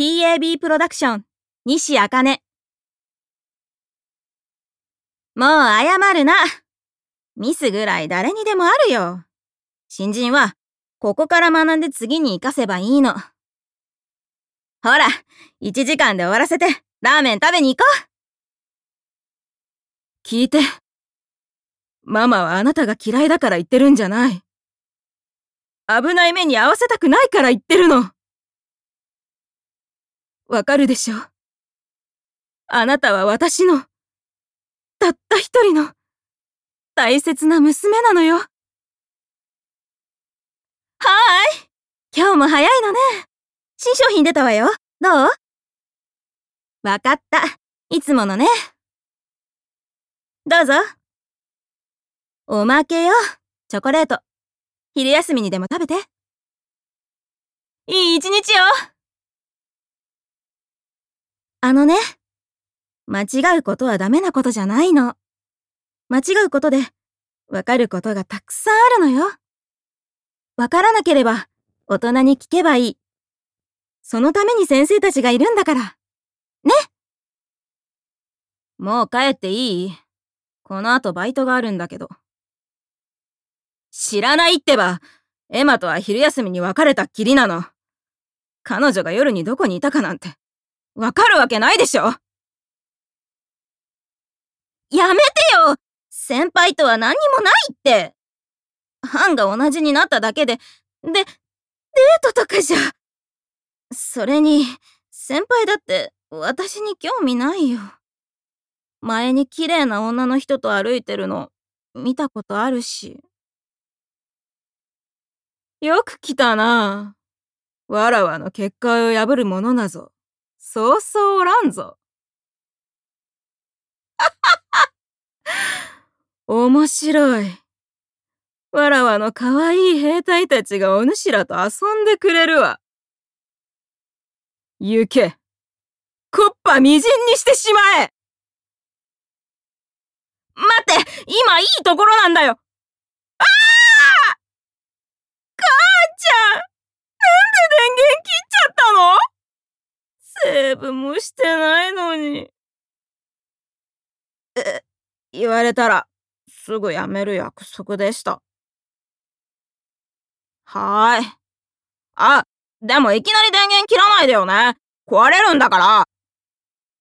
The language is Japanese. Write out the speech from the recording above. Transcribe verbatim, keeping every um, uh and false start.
ティーエービー プロダクション、西茜。もう謝るな。ミスぐらい誰にでもあるよ。新人は、ここから学んで次に活かせばいいの。ほら、いちじかんで終わらせて、ラーメン食べに行こう。聞いて。ママはあなたが嫌いだから言ってるんじゃない。危ない目に遭わせたくないから言ってるの。わかるでしょ。あなたは私の、たった一人の、大切な娘なのよ。はーい。今日も早いのね。新商品出たわよ。どう？わかった。いつものね。どうぞ。おまけよ。チョコレート。昼休みにでも食べて。いい一日よ。あのね。間違うことはダメなことじゃないの。間違うことで、わかることがたくさんあるのよ。わからなければ、大人に聞けばいい。そのために先生たちがいるんだから。ね。もう帰っていい？この後バイトがあるんだけど。知らないってば、エマとは昼休みに別れたっきりなの。彼女が夜にどこにいたかなんて、わかるわけないでしょ。やめてよ！先輩とは何にもないって。班が同じになっただけで、で、デートとかじゃ。それに、先輩だって私に興味ないよ。前に綺麗な女の人と歩いてるの見たことあるし。よく来たな。わらわの結界を破る者なぞ、そうそうおらんぞ。面白い。わらわの可愛い兵隊たちがお主らと遊んでくれるわ。行け。こっぱみじんにしてしまえ。待って、今いいところなんだよ。ああ！母ちゃん、なんで電源切っちゃったの？セーブもしてないのに。え、言われたらすぐやめる約束でした。はーい。あ、でもいきなり電源切らないでよね。壊れるんだから。